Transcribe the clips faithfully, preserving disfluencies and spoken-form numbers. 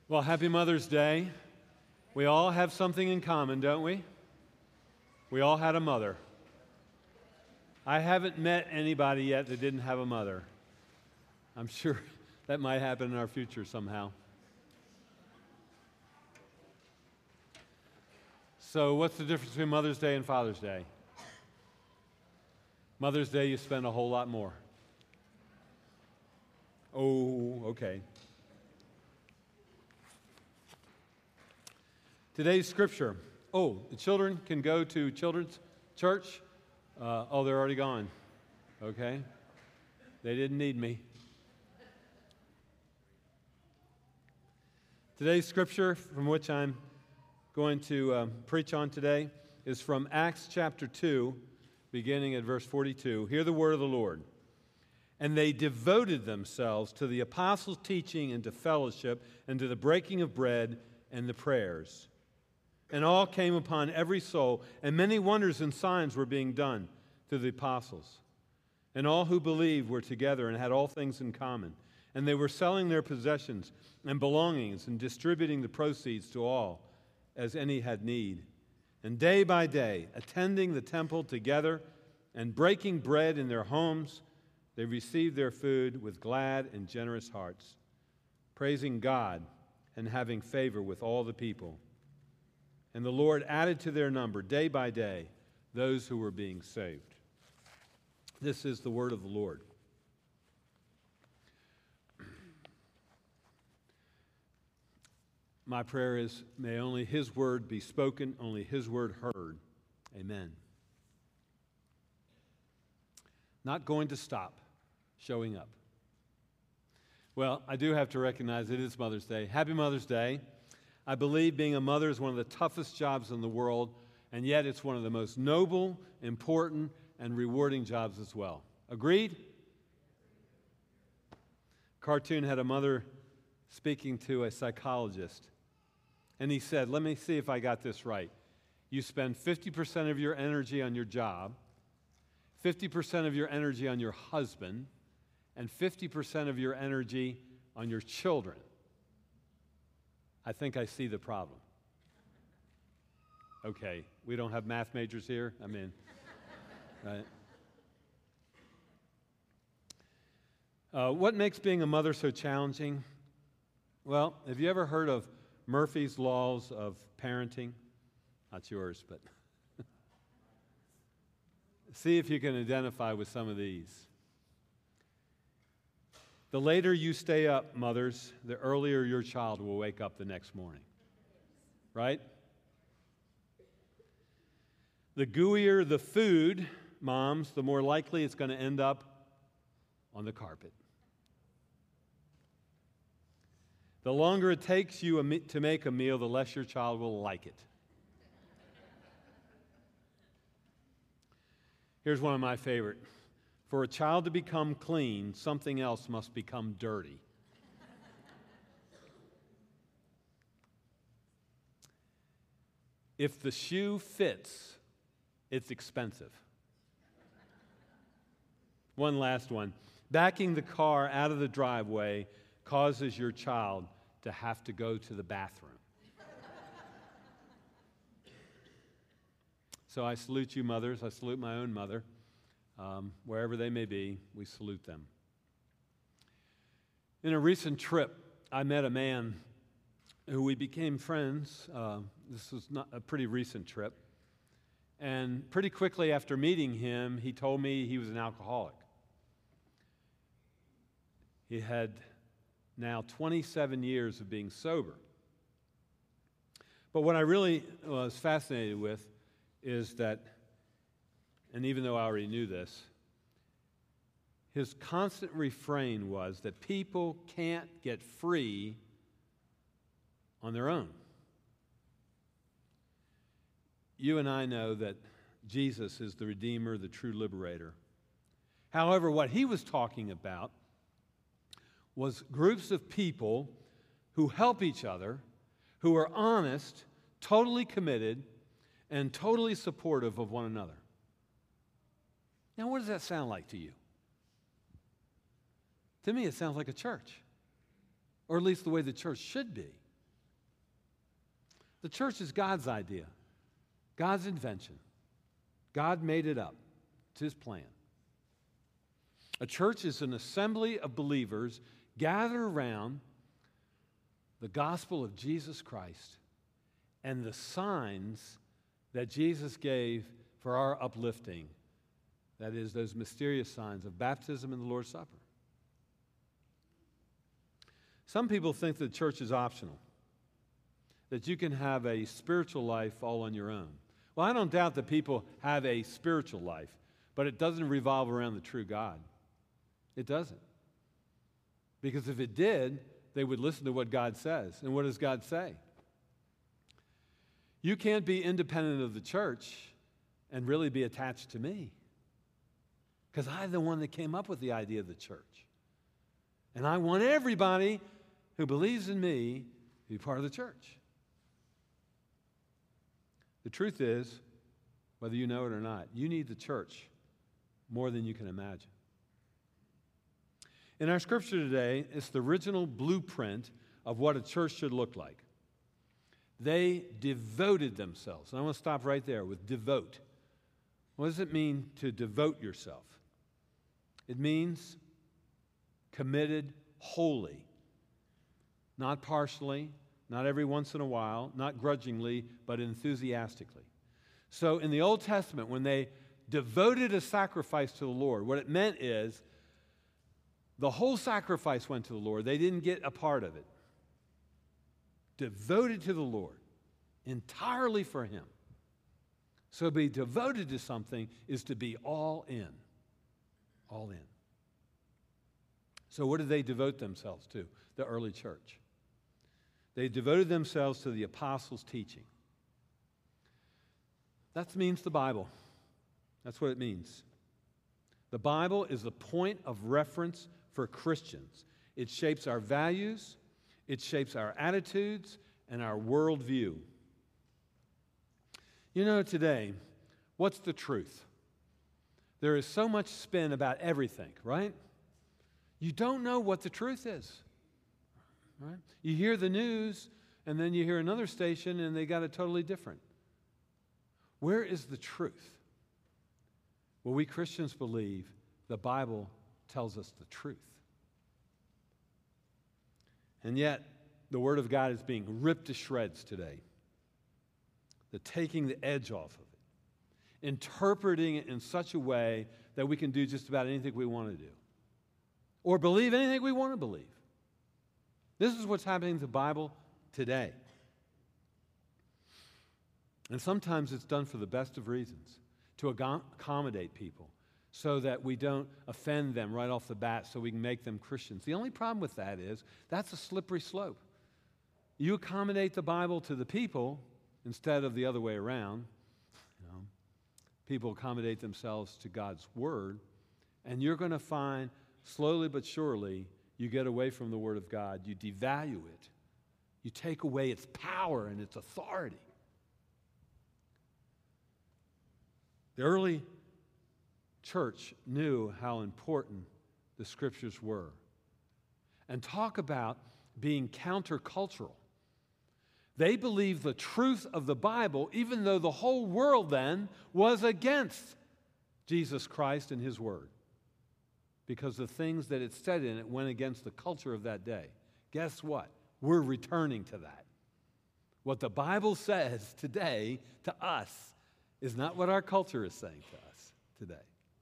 Well, happy Mother's Day. We all have something in common, don't we? We all had a mother. I haven't met anybody yet that didn't have a mother. I'm sure that might happen in our future somehow. So what's the difference between Mother's Day and Father's Day? Mother's Day, you spend a whole lot more. Oh, okay. Today's scripture. Oh, the children can go to children's church. Uh, oh, they're already gone. Okay. They didn't need me. Today's scripture, from which I'm going to um, preach on today, is from Acts chapter two, beginning at verse forty-two. Hear the word of the Lord. And they devoted themselves to the apostles' teaching and to fellowship and to the breaking of bread and the prayers. And all came upon every soul, and many wonders and signs were being done through the apostles. And all who believed were together and had all things in common. And they were selling their possessions and belongings and distributing the proceeds to all as any had need. And day by day, attending the temple together and breaking bread in their homes, they received their food with glad and generous hearts, praising God and having favor with all the people. And the Lord added to their number day by day those who were being saved. This is the word of the Lord. My prayer is, may only His word be spoken, only His word heard. Amen. Not going to stop showing up. Well, I do have to recognize it is Mother's Day. Happy Mother's Day. I believe being a mother is one of the toughest jobs in the world, and yet it's one of the most noble, important, and rewarding jobs as well. Agreed? Cartoon had a mother speaking to a psychologist, and he said, let me see if I got this right. You spend fifty percent of your energy on your job, fifty percent of your energy on your husband, and fifty percent of your energy on your children. I think I see the problem. Okay, we don't have math majors here? I mean, right? Uh, what makes being a mother so challenging? Well, have you ever heard of Murphy's Laws of Parenting? Not yours, but see if you can identify with some of these. The later you stay up, mothers, the earlier your child will wake up the next morning. Right? The gooier the food, moms, the more likely it's going to end up on the carpet. The longer it takes you a me- to make a meal, the less your child will like it. Here's one of my favorite. For a child to become clean, something else must become dirty. If the shoe fits, it's expensive. One last one. Backing the car out of the driveway causes your child to have to go to the bathroom. So I salute you, mothers. I salute my own mother. Um, wherever they may be, we salute them. In a recent trip, I met a man who we became friends. Uh, this was not a pretty recent trip. And pretty quickly after meeting him, he told me he was an alcoholic. He had now twenty-seven years of being sober. But what I really was fascinated with is that, and even though I already knew this, his constant refrain was that people can't get free on their own. You and I know that Jesus is the Redeemer, the true liberator. However, what he was talking about was groups of people who help each other, who are honest, totally committed, and totally supportive of one another. Now, what does that sound like to you? To me, it sounds like a church, or at least the way the church should be. The church is God's idea, God's invention. God made it up. It's His plan. A church is an assembly of believers gathered around the gospel of Jesus Christ and the signs that Jesus gave for our uplifting. That is, those mysterious signs of baptism and the Lord's Supper. Some people think that church is optional, that you can have a spiritual life all on your own. Well, I don't doubt that people have a spiritual life, but it doesn't revolve around the true God. It doesn't. Because if it did, they would listen to what God says. And what does God say? You can't be independent of the church and really be attached to me. Because I'm the one that came up with the idea of the church. And I want everybody who believes in me to be part of the church. The truth is, whether you know it or not, you need the church more than you can imagine. In our scripture today, it's the original blueprint of what a church should look like. They devoted themselves. And I want to stop right there with devote. What does it mean to devote yourself? It means committed wholly, not partially, not every once in a while, not grudgingly, but enthusiastically. So in the Old Testament, when they devoted a sacrifice to the Lord, what it meant is the whole sacrifice went to the Lord. They didn't get a part of it. Devoted to the Lord, entirely for Him. So to be devoted to something is to be all in. All in. So what did they devote themselves to? The early church. They devoted themselves to the apostles' teaching. That means the Bible. That's what it means. The Bible is the point of reference for Christians. It shapes our values, it shapes our attitudes, and our worldview. You know, today, what's the truth? There is so much spin about everything, right? You don't know what the truth is. Right? You hear the news, and then you hear another station, and they got it totally different. Where is the truth? Well, we Christians believe the Bible tells us the truth. And yet, the Word of God is being ripped to shreds today. The taking the edge off of it. Interpreting it in such a way that we can do just about anything we want to do. Or believe anything we want to believe. This is what's happening to the Bible today. And sometimes it's done for the best of reasons, to accommodate people so that we don't offend them right off the bat so we can make them Christians. The only problem with that is that's a slippery slope. You accommodate the Bible to the people instead of the other way around. You know, people accommodate themselves to God's Word, and you're going to find slowly but surely you get away from the Word of God. You devalue it. You take away its power and its authority. The early church knew how important the Scriptures were. And talk about being countercultural. They believed the truth of the Bible, even though the whole world then was against Jesus Christ and His Word. Because the things that it said in it went against the culture of that day. Guess what? We're returning to that. What the Bible says today to us is not what our culture is saying to us today.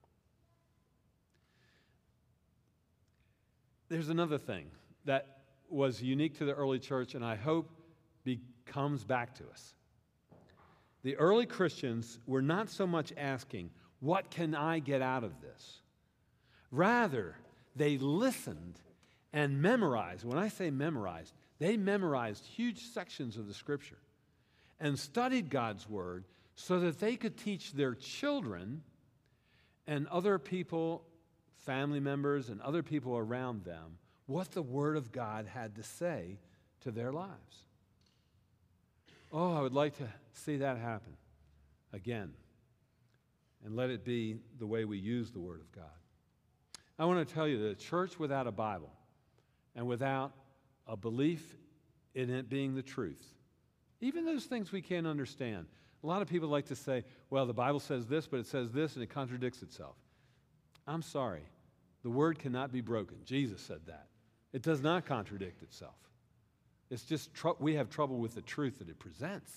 There's another thing that was unique to the early church, and I hope be, comes back to us. The early Christians were not so much asking, what can I get out of this? Rather, they listened and memorized. When I say memorized, they memorized huge sections of the Scripture and studied God's Word so that they could teach their children and other people, family members and other people around them, what the Word of God had to say to their lives. Oh, I would like to see that happen again. And let it be the way we use the Word of God. I want to tell you that a church without a Bible and without a belief in it being the truth Even those things we can't understand. A lot of people like to say, well, the Bible says this, but it says this, and it contradicts itself. I'm sorry. The word cannot be broken. Jesus said that. It does not contradict itself. It's just tr- we have trouble with the truth that it presents.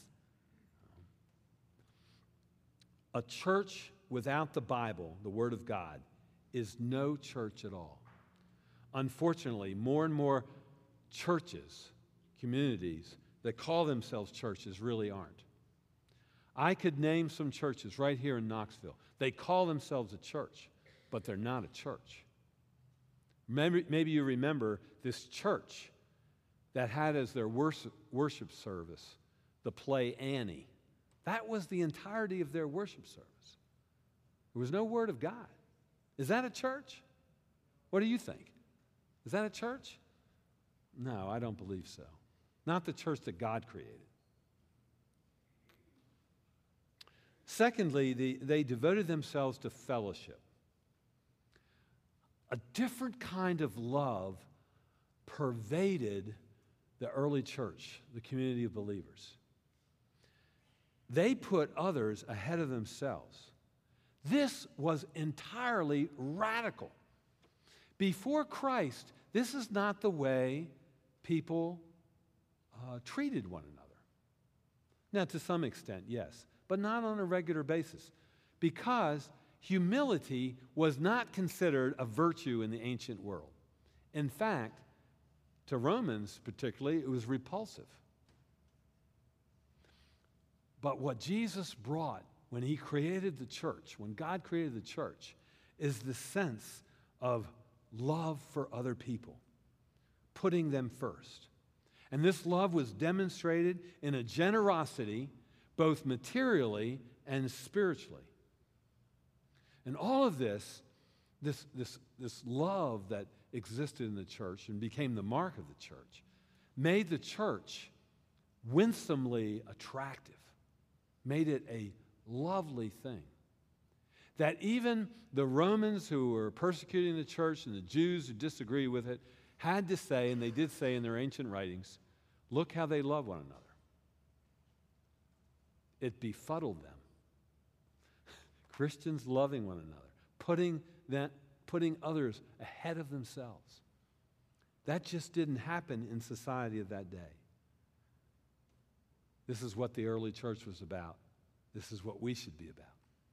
A church without the Bible, the Word of God, is no church at all. Unfortunately, more and more churches, communities that call themselves churches really aren't. I could name some churches right here in Knoxville. They call themselves a church, but they're not a church. Maybe, maybe you remember this church that had as their worship, worship service the play Annie. That was the entirety of their worship service. There was no Word of God. Is that a church? What do you think? Is that a church? No, I don't believe so. Not the church that God created. Secondly, the, they devoted themselves to fellowship. A different kind of love pervaded the early church, the community of believers. They put others ahead of themselves. This was entirely radical. Before Christ, this is not the way people uh, treated one another. Now, to some extent, yes, but not on a regular basis, because humility was not considered a virtue in the ancient world. In fact, to Romans particularly, it was repulsive. But what Jesus brought when he created the church, when God created the church, is the sense of love for other people, putting them first. And this love was demonstrated in a generosity, both materially and spiritually. And all of this, this, this, this love that existed in the church and became the mark of the church, made the church winsomely attractive, made it a lovely thing. That even the Romans who were persecuting the church and the Jews who disagreed with it had to say, and they did say in their ancient writings, look how they love one another. It befuddled them. Christians loving one another, putting that, putting others ahead of themselves. That just didn't happen in society of that day. This is what the early church was about. This is what we should be about.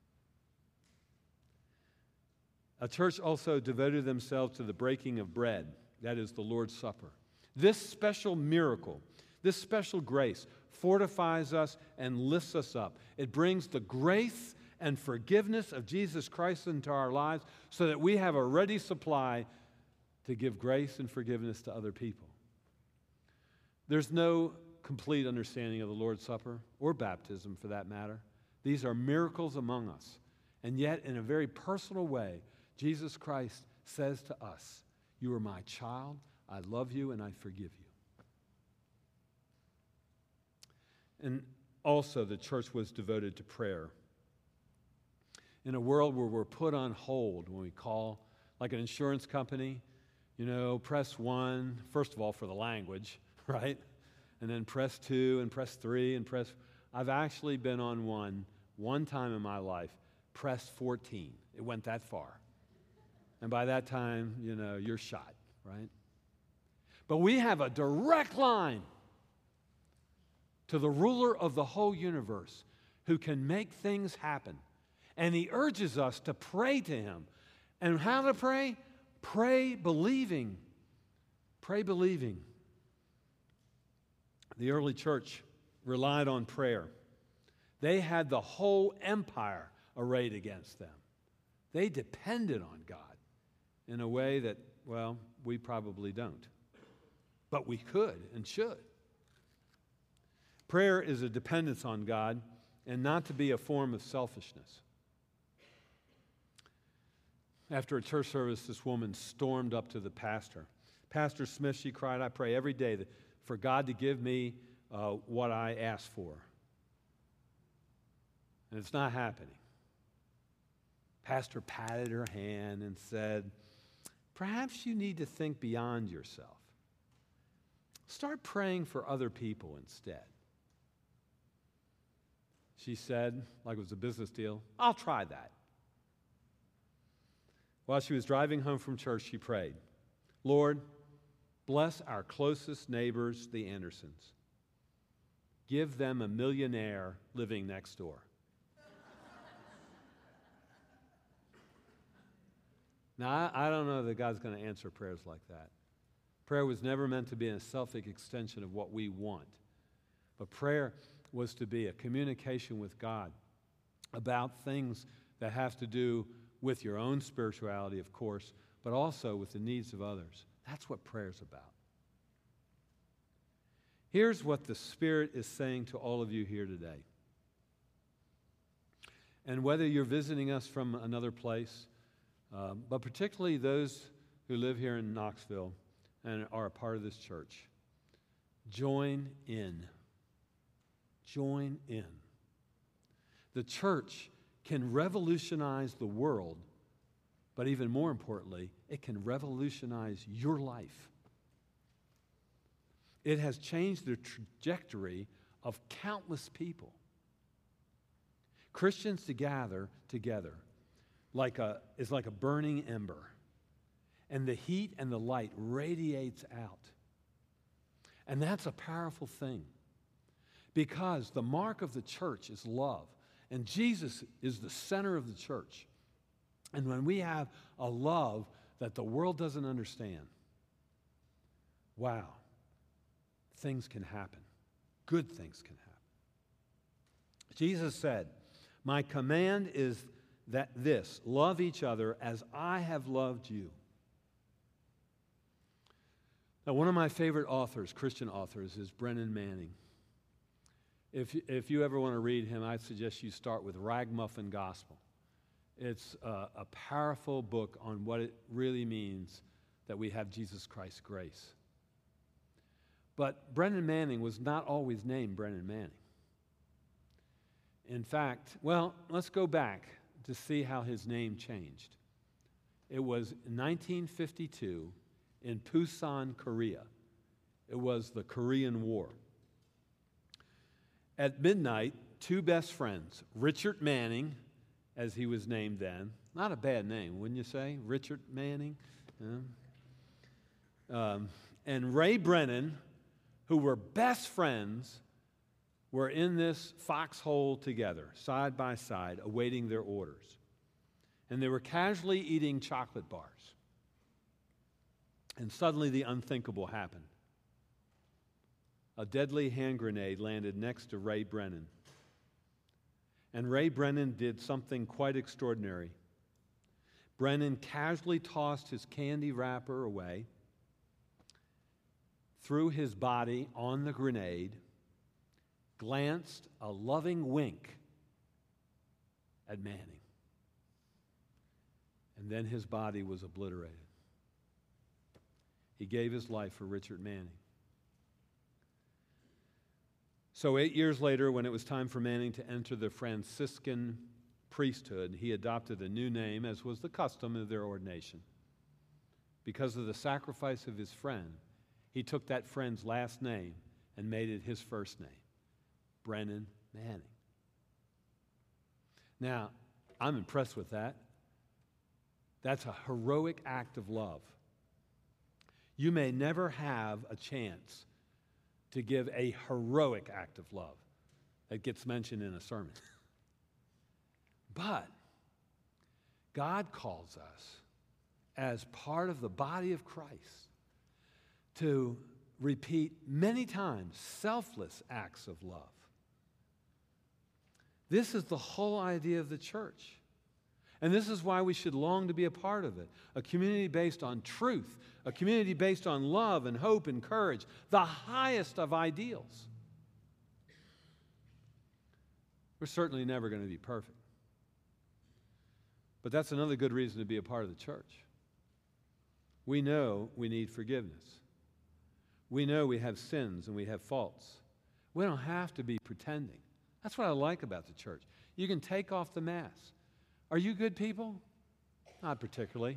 A church also devoted themselves to the breaking of bread, that is the Lord's Supper. This special miracle, this special grace fortifies us and lifts us up. It brings the grace and forgiveness of Jesus Christ into our lives so that we have a ready supply to give grace and forgiveness to other people. There's no complete understanding of the Lord's Supper or baptism for that matter. These are miracles among us. And yet, in a very personal way, Jesus Christ says to us, you are my child, I love you, and I forgive you. And also, the church was devoted to prayer. In a world where we're put on hold when we call, like an insurance company, you know, press one, first of all, for the language, right? And then press two and press three and press. I've actually been on one, one time in my life, press fourteen. It went that far. And by that time, you know, you're shot, right? But we have a direct line to the ruler of the whole universe who can make things happen. And he urges us to pray to him. And how to pray? Pray believing. Pray believing. The early church relied on prayer. They had the whole empire arrayed against them. They depended on God in a way that, well, we probably don't. But we could and should. Prayer is a dependence on God and not to be a form of selfishness. After a church service, this woman stormed up to the pastor. Pastor Smith, she cried, I pray every day that for God to give me uh, what I ask for. And it's not happening. Pastor patted her hand and said, perhaps you need to think beyond yourself. Start praying for other people instead. She said, like it was a business deal, I'll try that. While she was driving home from church, she prayed, Lord, bless our closest neighbors, the Andersons. Give them a millionaire living next door. Now, I, I don't know that God's going to answer prayers like that. Prayer was never meant to be a selfish extension of what we want. But prayer was to be a communication with God about things that have to do with your own spirituality, of course, but also with the needs of others. That's what prayer is about. Here's what the Spirit is saying to all of you here today. And whether you're visiting us from another place, um, but particularly those who live here in Knoxville and are a part of this church, join in. Join in. The church can revolutionize the world, but even more importantly, it can revolutionize your life. It has changed the trajectory of countless people. Christians to gather together like a, is like a burning ember, and the heat and the light radiates out. And that's a powerful thing, because the mark of the church is love, and Jesus is the center of the church. And when we have a love that the world doesn't understand, wow, things can happen. Good things can happen. Jesus said, my command is that this, love each other as I have loved you. Now, one of my favorite authors, Christian authors, is Brennan Manning. If, if you ever want to read him, I'd suggest you start with Ragamuffin Gospel. It's a, a powerful book on what it really means that we have Jesus Christ's grace. But Brennan Manning was not always named Brennan Manning. In fact, well, let's go back to see how his name changed. It was in nineteen fifty-two in Busan, Korea. It was the Korean War. At midnight, two best friends, Richard Manning, as he was named then, not a bad name, wouldn't you say? Richard Manning. Yeah. Um, and Ray Brennan, who were best friends, were in this foxhole together, side by side, awaiting their orders. And they were casually eating chocolate bars. And suddenly the unthinkable happened. A deadly hand grenade landed next to Ray Brennan. And Ray Brennan did something quite extraordinary. Brennan casually tossed his candy wrapper away, threw his body on the grenade, glanced a loving wink at Manning. And then his body was obliterated. He gave his life for Richard Manning. So eight years later, when it was time for Manning to enter the Franciscan priesthood, he adopted a new name, as was the custom of their ordination. Because of the sacrifice of his friend, he took that friend's last name and made it his first name, Brennan Manning. Now, I'm impressed with that. That's a heroic act of love. You may never have a chance to give a heroic act of love that gets mentioned in a sermon. But God calls us as part of the body of Christ to repeat many times selfless acts of love. This is the whole idea of the church. And this is why we should long to be a part of it. A community based on truth, a community based on love and hope and courage, the highest of ideals. We're certainly never going to be perfect. But that's another good reason to be a part of the church. We know we need forgiveness. We know we have sins and we have faults. We don't have to be pretending. That's what I like about the church. You can take off the mask. Are you good people? Not particularly.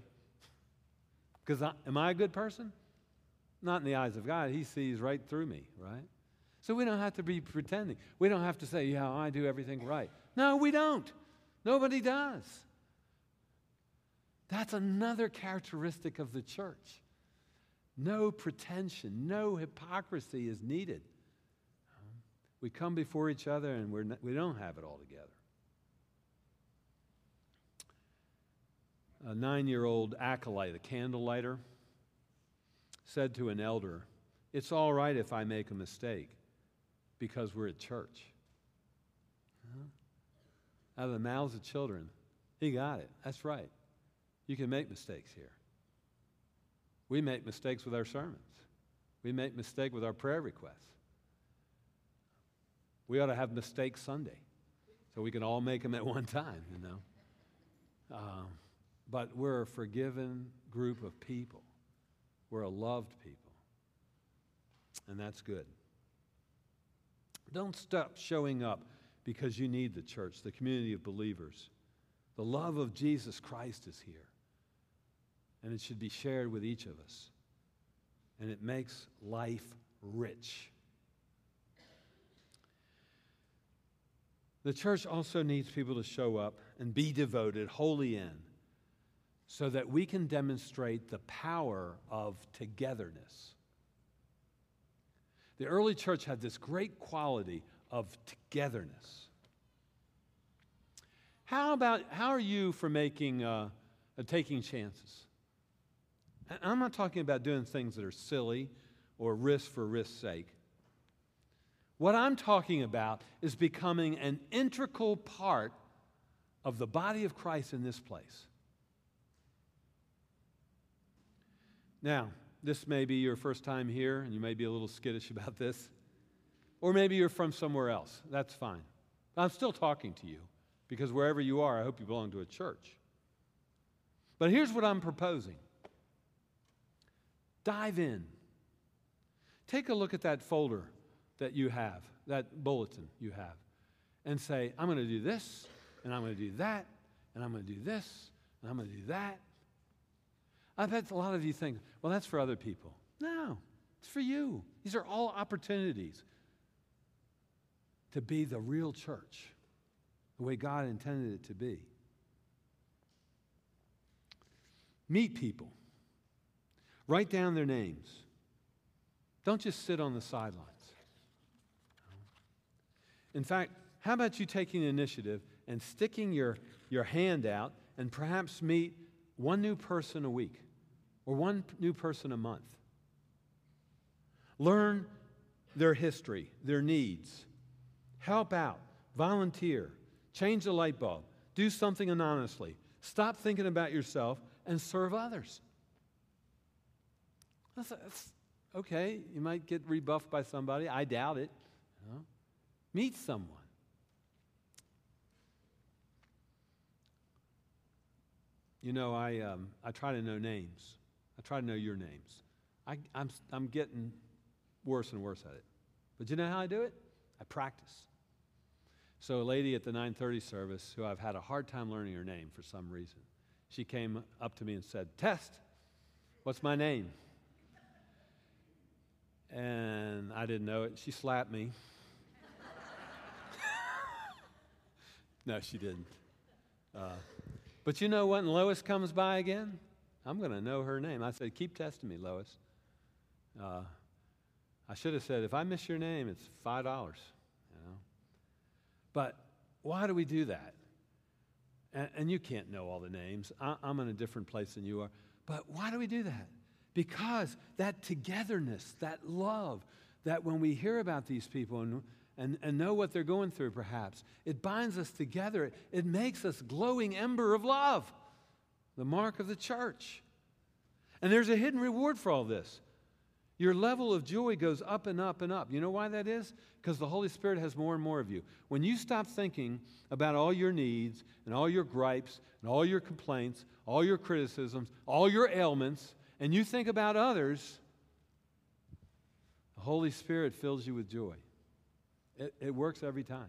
Because am I a good person? Not in the eyes of God. He sees right through me, right? So we don't have to be pretending. We don't have to say, yeah, I do everything right. No, we don't. Nobody does. That's another characteristic of the church. No pretension, no hypocrisy is needed. We come before each other and we're not, we don't have it all together. A nine-year-old acolyte, a candle lighter, said to an elder, "It's all right if I make a mistake because we're at church." Huh? Out of the mouths of children, he got it. That's right. You can make mistakes here. We make mistakes with our sermons. We make mistakes with our prayer requests. We ought to have Mistake Sunday so we can all make them at one time, you know. Um, but we're a forgiven group of people. We're a loved people. And that's good. Don't stop showing up because you need the church, the community of believers. The love of Jesus Christ is here. And it should be shared with each of us. And it makes life rich. The church also needs people to show up and be devoted wholly in so that we can demonstrate the power of togetherness. The early church had this great quality of togetherness. How about, how are you for making, uh, uh, taking chances? And I'm not talking about doing things that are silly or risk for risk's sake. What I'm talking about is becoming an integral part of the body of Christ in this place. Now, this may be your first time here, and you may be a little skittish about this. Or maybe you're from somewhere else. That's fine. I'm still talking to you, because wherever you are, I hope you belong to a church. But here's what I'm proposing. Dive in. Take a look at that folder that you have, that bulletin you have, and say, I'm going to do this, and I'm going to do that, and I'm going to do this, and I'm going to do that. I bet a lot of you think, well, that's for other people. No, it's for you. These are all opportunities to be the real church, the way God intended it to be. Meet people. Write down their names. Don't just sit on the sidelines. In fact, how about you taking the initiative and sticking your, your hand out and perhaps meet one new person a week or one new person a month? Learn their history, their needs. Help out. Volunteer. Change the light bulb. Do something anonymously. Stop thinking about yourself and serve others. That's, that's okay. You might get rebuffed by somebody. I doubt it. You know? Meet someone. You know, I um, I try to know names. I try to know your names. I, I'm I'm getting worse and worse at it. But you know how I do it? I practice. So a lady at the nine thirty service who I've had a hard time learning her name for some reason, she came up to me and said, "Test, what's my name?" And I didn't know it. She slapped me. No, she didn't. Uh, but you know what? When Lois comes by again, I'm going to know her name. I said, keep testing me, Lois. Uh, I should have said, if I miss your name, it's five dollars. You know? But why do we do that? And, and you can't know all the names. I, I'm in a different place than you are. But why do we do that? Because that togetherness, that love, that when we hear about these people and And, and know what they're going through, perhaps. It binds us together. It, it makes us glowing ember of love, the mark of the church. And there's a hidden reward for all this. Your level of joy goes up and up and up. You know why that is? Because the Holy Spirit has more and more of you. When you stop thinking about all your needs and all your gripes and all your complaints, all your criticisms, all your ailments, and you think about others, the Holy Spirit fills you with joy. It, it works every time.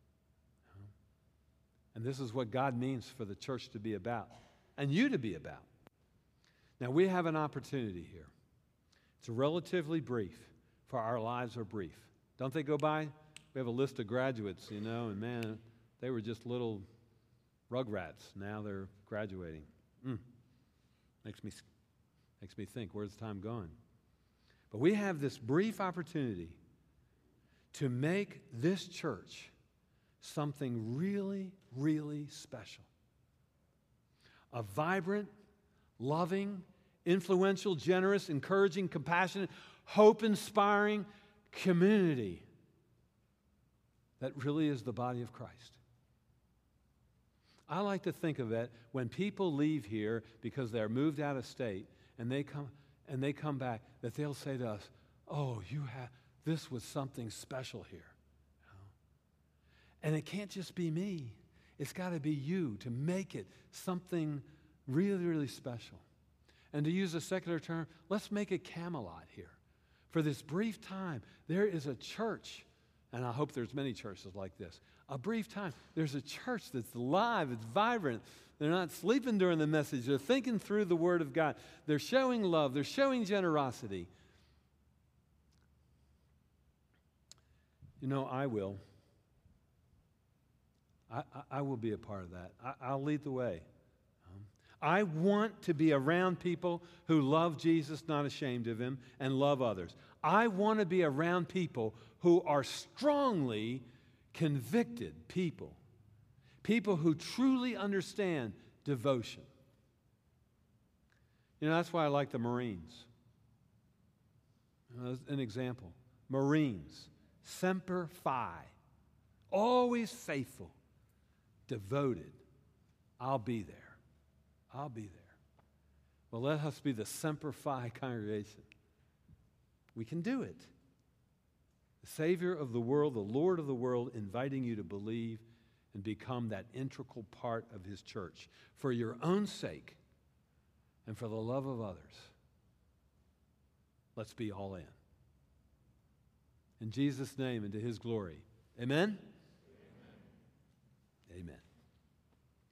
And this is what God means for the church to be about and you to be about. Now, we have an opportunity here. It's relatively brief, for our lives are brief. Don't they go by? We have a list of graduates, you know, and man, they were just little rugrats. Now they're graduating. Mm. Makes me, makes me think, where's the time going? But we have this brief opportunity to make this church something really, really special. A vibrant, loving, influential, generous, encouraging, compassionate, hope-inspiring community that really is the body of Christ. I like to think of it when people leave here because they're moved out of state and they come and they come back, that they'll say to us, "Oh, you have this was something special here." You know? And it can't just be me. It's got to be you to make it something really, really special. And to use a secular term, let's make it Camelot here. For this brief time, there is a church, and I hope there's many churches like this. A brief time, there's a church that's alive, it's vibrant. They're not sleeping during the message. They're thinking through the Word of God. They're showing love. They're showing generosity. You know, I will. I, I, I will be a part of that. I, I'll lead the way. Um, I want to be around people who love Jesus, not ashamed of Him, and love others. I want to be around people who are strongly convicted people. People who truly understand devotion. You know, that's why I like the Marines. You know, as an example. Marines, Semper Fi, always faithful, devoted. I'll be there. I'll be there. Well, let us be the Semper Fi congregation. We can do it. The Savior of the world, the Lord of the world, inviting you to believe and become that integral part of His church for your own sake and for the love of others. Let's be all in. In Jesus' name and to His glory. Amen? Amen. Amen.